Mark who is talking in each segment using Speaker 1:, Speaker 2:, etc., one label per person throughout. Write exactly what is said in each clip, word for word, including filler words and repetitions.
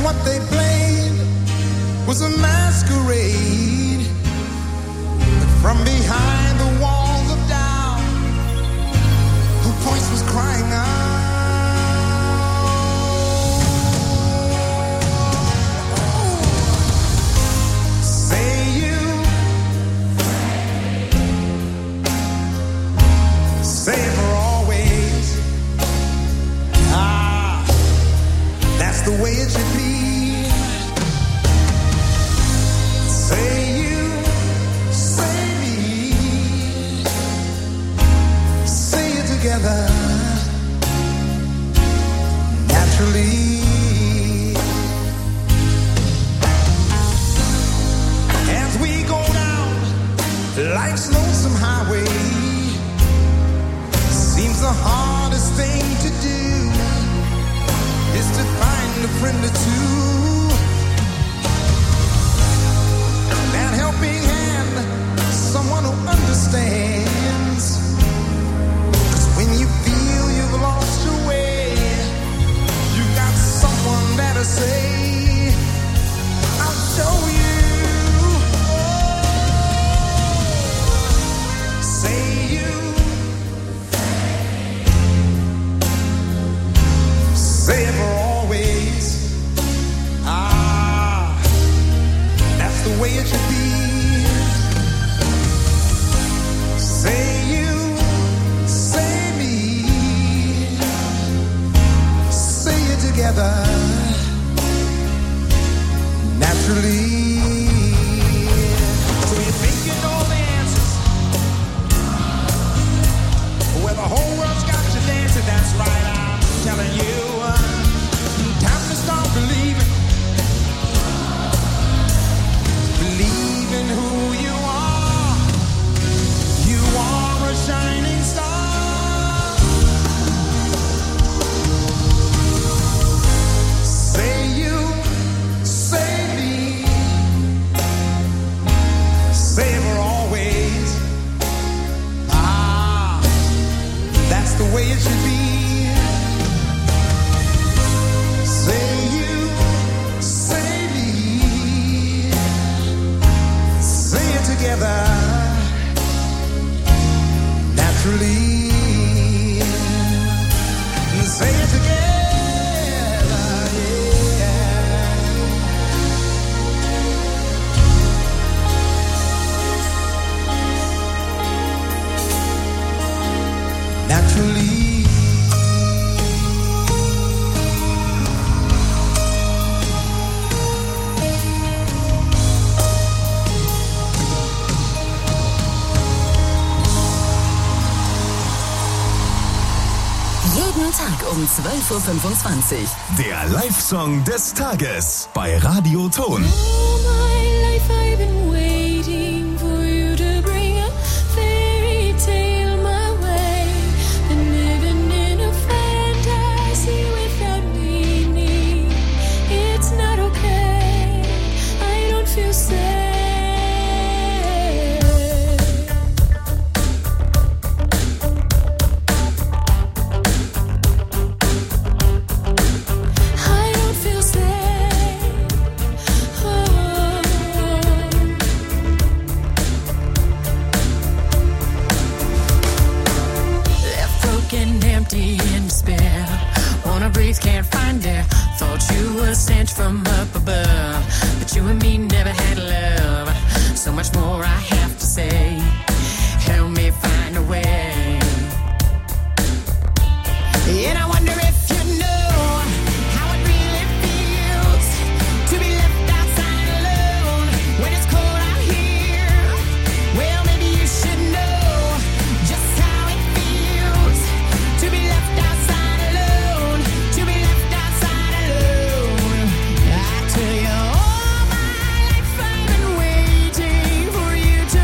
Speaker 1: what they played was a masquerade. But from behind the walls of doubt, her voice was crying out. Say you, say it for always. Ah, that's the way it should be. Say you, say me, say it together, naturally. As we go down life's lonesome highway, seems the hardest thing to do is to find a friend or two. That helping hand, someone who understands. 'Cause when you feel you've lost your way, you got someone there to say, I'll show you. Say you, say it for always. Ah, that's the way it should be. Say you, say me, say it together, naturally. So you think you know the answers, well, the whole world's got you dancing. That's right, I'm telling you. Time to start believing. Believe in who you are. You are a shining star. Say you, say me, say it for always. Ah, that's the way it should be. Say you, say me, say it together, naturally. Say it together, yeah. Naturally.
Speaker 2: Jeden Tag um zwölf Uhr fünfundzwanzig.
Speaker 3: Der Live-Song des Tages bei Radio Ton.
Speaker 4: All my life I've been waiting for you to bring a fairy tale my way. Been living in a fantasy without meaning. It's not okay, I don't feel safe. I don't feel safe. Oh. Left broken, empty, in despair. Wanna breathe, can't find air. Thought you were sent from up above, but you and me never had love. So much more I have to say. Help me find a way. And I wonder if you know how it really feels to be left outside alone when it's cold out here. Well, maybe you should know just how it feels to be left outside alone, to be left outside alone. I tell you, all my life I've been waiting for you to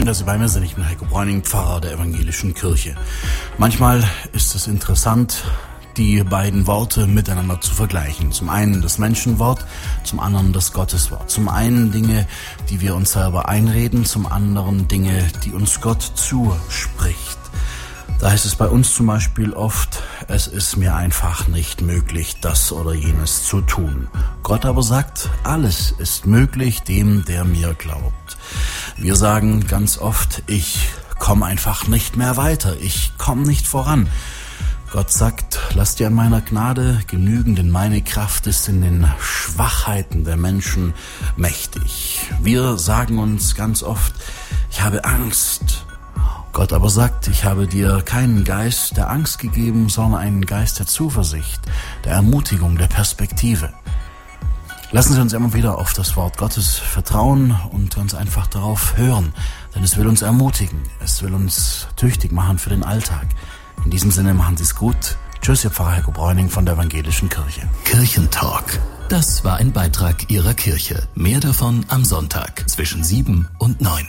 Speaker 5: Schön, dass Sie bei mir sind. Ich bin Heiko Bräuning, Pfarrer der Evangelischen Kirche. Manchmal ist es interessant, die beiden Worte miteinander zu vergleichen. Zum einen das Menschenwort, zum anderen das Gotteswort. Zum einen Dinge, die wir uns selber einreden, zum anderen Dinge, die uns Gott zuspricht. Da heißt es bei uns zum Beispiel oft, es ist mir einfach nicht möglich, das oder jenes zu tun. Gott aber sagt, alles ist möglich dem, der mir glaubt. Wir sagen ganz oft, ich komme einfach nicht mehr weiter, ich komme nicht voran. Gott sagt, lass dir an meiner Gnade genügen, denn meine Kraft ist in den Schwachheiten der Menschen mächtig. Wir sagen uns ganz oft, ich habe Angst. Gott aber sagt, ich habe dir keinen Geist der Angst gegeben, sondern einen Geist der Zuversicht, der Ermutigung, der Perspektive. Lassen Sie uns immer wieder auf das Wort Gottes vertrauen und ganz einfach darauf hören, denn es will uns ermutigen, es will uns tüchtig machen für den Alltag. In diesem Sinne, machen Sie es gut. Tschüss, Ihr Pfarrer Heiko Bräuning von der Evangelischen Kirche.
Speaker 3: Kirchentalk. Das war ein Beitrag Ihrer Kirche. Mehr davon am Sonntag zwischen sieben und neun.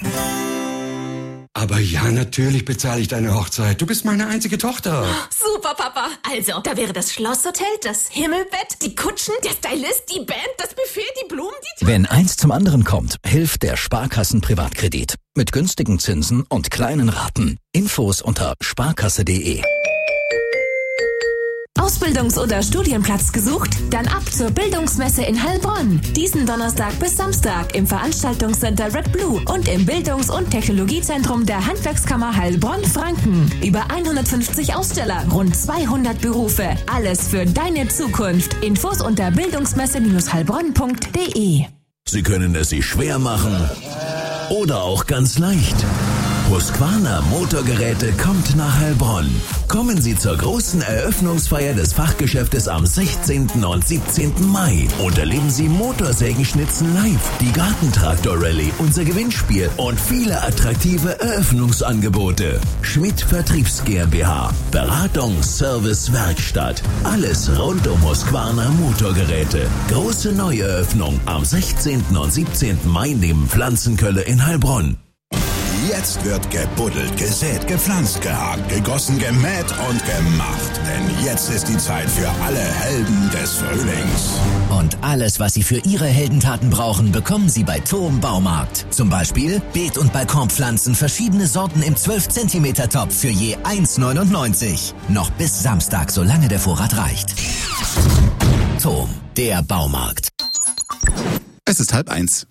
Speaker 6: Aber ja, natürlich bezahle ich deine Hochzeit. Du bist meine einzige Tochter.
Speaker 7: Super, Papa. Also, da wäre das Schlosshotel, das Himmelbett, die Kutschen, der Stylist, die Band, das Buffet, die Blumen, die...
Speaker 8: Wenn eins zum anderen kommt, hilft der Sparkassen Privatkredit. Mit günstigen Zinsen und kleinen Raten. Infos unter sparkasse punkt de.
Speaker 7: Ausbildungs- oder Studienplatz gesucht? Dann ab zur Bildungsmesse in Heilbronn. Diesen Donnerstag bis Samstag im Veranstaltungscenter Red Blue und im Bildungs- und Technologiezentrum der Handwerkskammer Heilbronn-Franken. Über hundertfünfzig Aussteller, rund zweihundert Berufe. Alles für deine Zukunft. Infos unter bildungsmesse Bindestrich heilbronn punkt de.
Speaker 3: Sie können es sich schwer machen oder auch ganz leicht. Husqvarna Motorgeräte kommt nach Heilbronn. Kommen Sie zur großen Eröffnungsfeier des Fachgeschäftes am sechzehnten und siebzehnten Mai und erleben Sie Motorsägenschnitzen live, die Gartentraktor-Rallye, unser Gewinnspiel und viele attraktive Eröffnungsangebote. Schmidt Vertriebs GmbH. Beratung, Service, Werkstatt. Alles rund um Husqvarna Motorgeräte. Große Neueröffnung am sechzehnten und siebzehnten Mai neben Pflanzenkölle in Heilbronn.
Speaker 9: Jetzt wird gebuddelt, gesät, gepflanzt, gehakt, gegossen, gemäht und gemacht. Denn jetzt ist die Zeit für alle Helden des Frühlings.
Speaker 10: Und alles, was Sie für Ihre Heldentaten brauchen, bekommen Sie bei Thom Baumarkt. Zum Beispiel Beet- und Balkonpflanzen, verschiedene Sorten im zwölf Zentimeter Topf für je eins neunundneunzig. Noch bis Samstag, solange der Vorrat reicht. Thom, der Baumarkt.
Speaker 11: Es ist halb eins.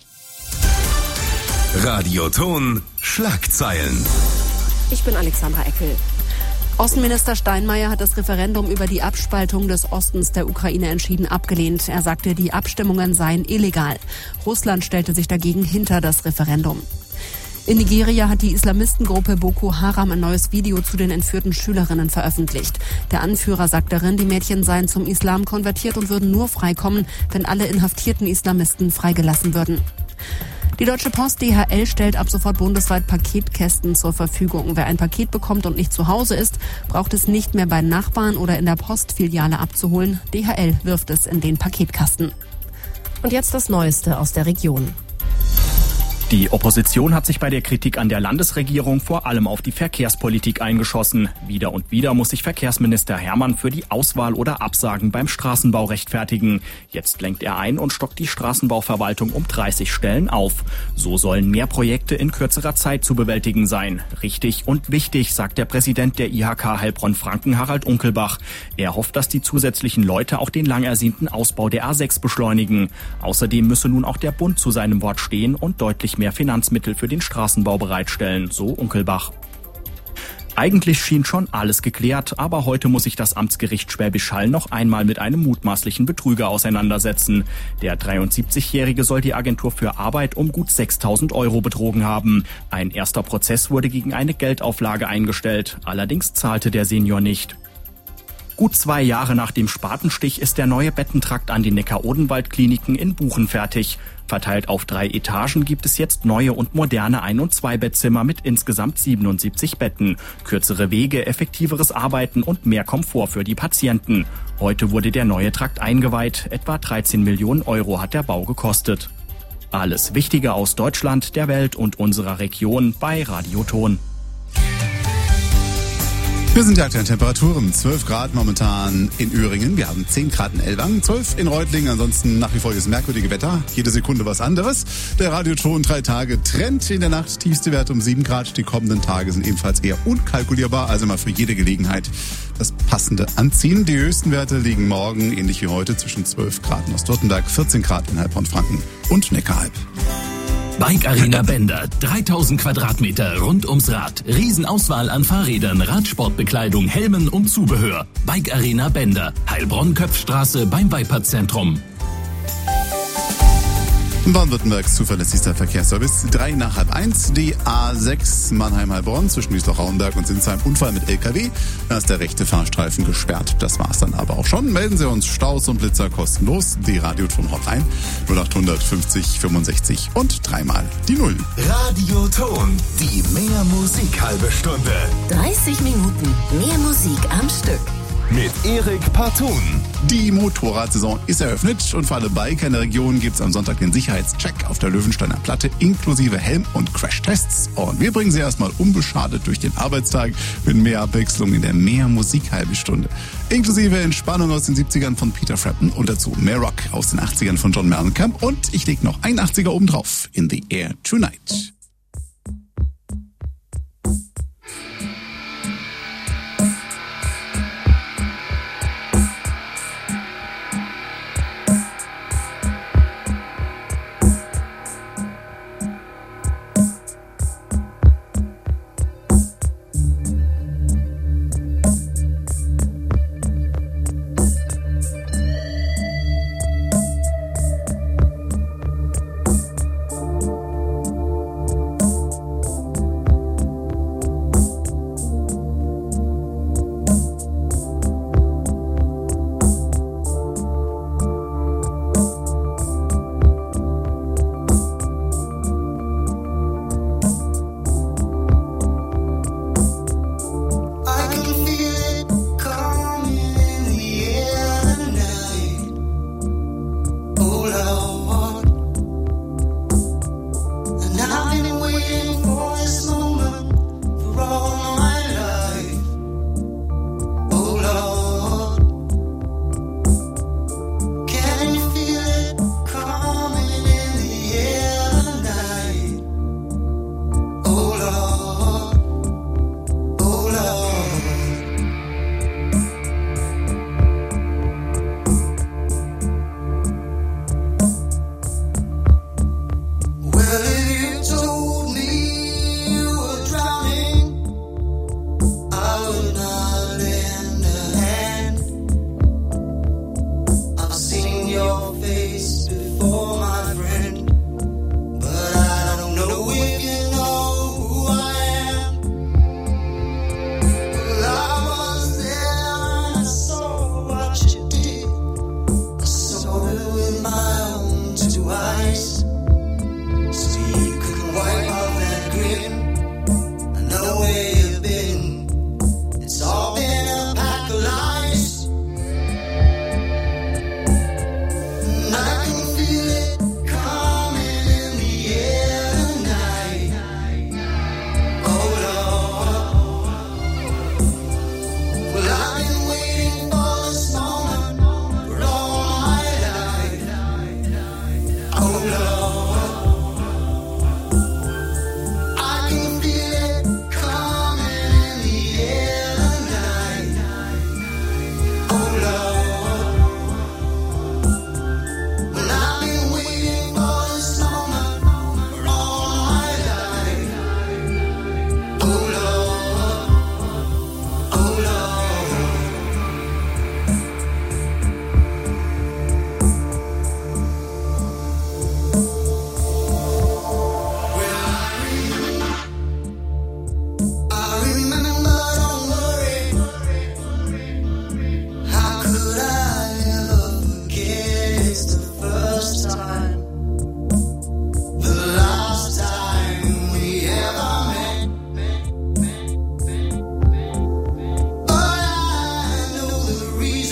Speaker 3: Radioton Schlagzeilen.
Speaker 12: Ich bin Alexandra Eckel. Außenminister Steinmeier hat das Referendum über die Abspaltung des Ostens der Ukraine entschieden abgelehnt. Er sagte, die Abstimmungen seien illegal. Russland stellte sich dagegen hinter das Referendum. In Nigeria hat die Islamistengruppe Boko Haram ein neues Video zu den entführten Schülerinnen veröffentlicht. Der Anführer sagt darin, die Mädchen seien zum Islam konvertiert und würden nur freikommen, wenn alle inhaftierten Islamisten freigelassen würden. Die Deutsche Post D H L stellt ab sofort bundesweit Paketkästen zur Verfügung. Wer ein Paket bekommt und nicht zu Hause ist, braucht es nicht mehr bei Nachbarn oder in der Postfiliale abzuholen. D H L wirft es in den Paketkasten.
Speaker 13: Und jetzt das Neueste aus der Region.
Speaker 14: Die Opposition hat sich bei der Kritik an der Landesregierung vor allem auf die Verkehrspolitik eingeschossen. Wieder und wieder muss sich Verkehrsminister Hermann für die Auswahl oder Absagen beim Straßenbau rechtfertigen. Jetzt lenkt er ein und stockt die Straßenbauverwaltung um dreißig Stellen auf. So sollen mehr Projekte in kürzerer Zeit zu bewältigen sein. Richtig und wichtig, sagt der Präsident der I H K Heilbronn-Franken, Harald Unkelbach. Er hofft, dass die zusätzlichen Leute auch den lang ersehnten Ausbau der A sechs beschleunigen. Außerdem müsse nun auch der Bund zu seinem Wort stehen und deutlich mehr mehr Finanzmittel für den Straßenbau bereitstellen, so Unkelbach. Eigentlich schien schon alles geklärt, aber heute muss sich das Amtsgericht Schwäbisch Hall noch einmal mit einem mutmaßlichen Betrüger auseinandersetzen. Der dreiundsiebzigjährige soll die Agentur für Arbeit um gut sechstausend Euro betrogen haben. Ein erster Prozess wurde gegen eine Geldauflage eingestellt, allerdings zahlte der Senior nicht. Gut zwei Jahre nach dem Spatenstich ist der neue Bettentrakt an die Neckar-Odenwald-Kliniken in Buchen fertig. Verteilt auf drei Etagen gibt es jetzt neue und moderne Ein- und Zwei-Bettzimmer mit insgesamt siebenundsiebzig Betten. Kürzere Wege, effektiveres Arbeiten und mehr Komfort für die Patienten. Heute wurde der neue Trakt eingeweiht. Etwa dreizehn Millionen Euro hat der Bau gekostet. Alles Wichtige aus Deutschland, der Welt und unserer Region bei Radioton.
Speaker 11: Wir sind die aktuellen Temperaturen. zwölf Grad momentan in Öhringen. Wir haben zehn Grad in Ellwangen, zwölf in Reutlingen. Ansonsten nach wie vor das merkwürdige Wetter. Jede Sekunde was anderes. Der Radioton drei Tage Trend in der Nacht. Tiefste Werte um sieben Grad. Die kommenden Tage sind ebenfalls eher unkalkulierbar. Also mal für jede Gelegenheit das Passende anziehen. Die höchsten Werte liegen morgen, ähnlich wie heute, zwischen zwölf Grad in Ostwürttemberg, vierzehn Grad in Heilbronn-Franken und Neckaralb.
Speaker 3: Bike Arena Bender, dreitausend Quadratmeter rund ums Rad. Riesenauswahl an Fahrrädern, Radsportbekleidung, Helmen und Zubehör. Bike Arena Bender, Heilbronn-Köpfstraße beim Weiperzentrum.
Speaker 11: Baden-Württembergs zuverlässigster Verkehrsservice. Drei nach halb eins. Die A sechs Mannheim-Heilbronn zwischen Wiesloch-Rauenberg und Sinsheim. Unfall mit L K W. Da ist der rechte Fahrstreifen gesperrt. Das war's dann aber auch schon. Melden Sie uns Staus und Blitzer kostenlos. Die Radioton-Hotline null acht fünfzig fünfundsechzig und dreimal die Null.
Speaker 3: Radioton, die mehr Musik halbe Stunde.
Speaker 2: dreißig Minuten mehr Musik am Stück.
Speaker 3: Mit Erik Partun.
Speaker 11: Die Motorradsaison ist eröffnet und für alle Biker in der Region gibt es am Sonntag den Sicherheitscheck auf der Löwensteiner Platte inklusive Helm- und Crashtests. Und wir bringen Sie erstmal unbeschadet durch den Arbeitstag mit mehr Abwechslung in der Mehr Musik halbe Stunde. Inklusive Entspannung aus den siebzigern von Peter Frampton und dazu mehr Rock aus den achtzigern von John Mellencamp und ich leg noch ein achtziger oben drauf. In the Air Tonight.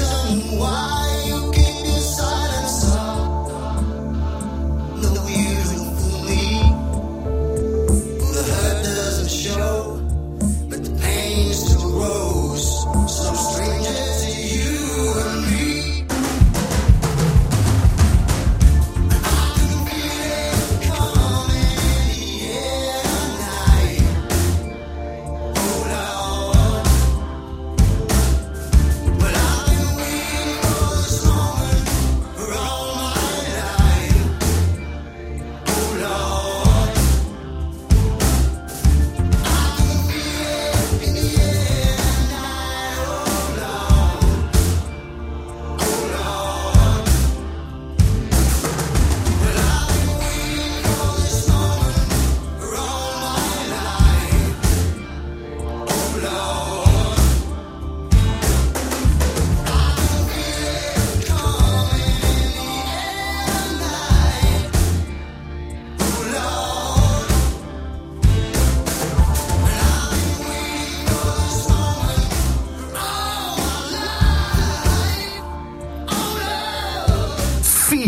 Speaker 1: Why you keep your silence up? No, you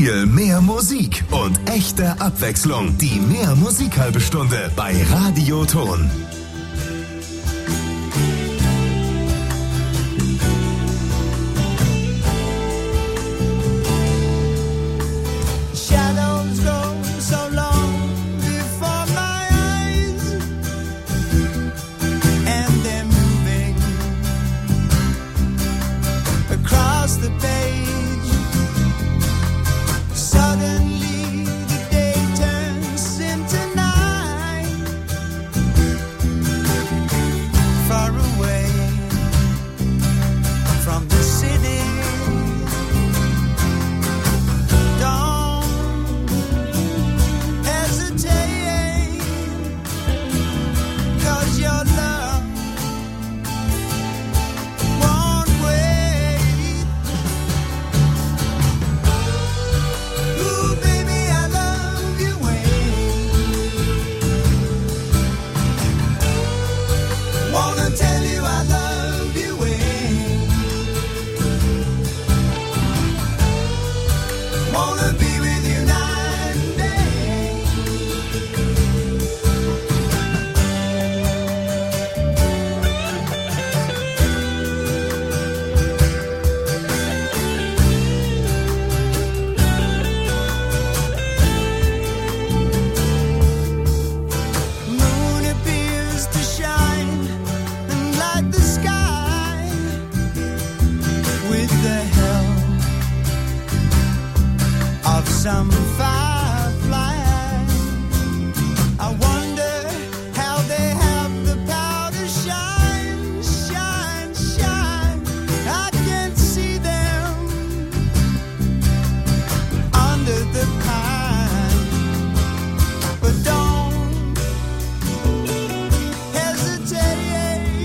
Speaker 15: Viel mehr Musik und echte Abwechslung. Die Mehr Musik halbe Stunde bei Radio Ton.
Speaker 4: Shadows go so long before my eyes, and they're moving across the page. Suddenly the day turns into night, far away from the city. Don't hesitate, 'cause your love won't wait. Ooh, baby, I love you, wait. Wanna tell you I love you, wait. Wanna be with you night and day. Moon appears to shine and light the sky with the help of some fire.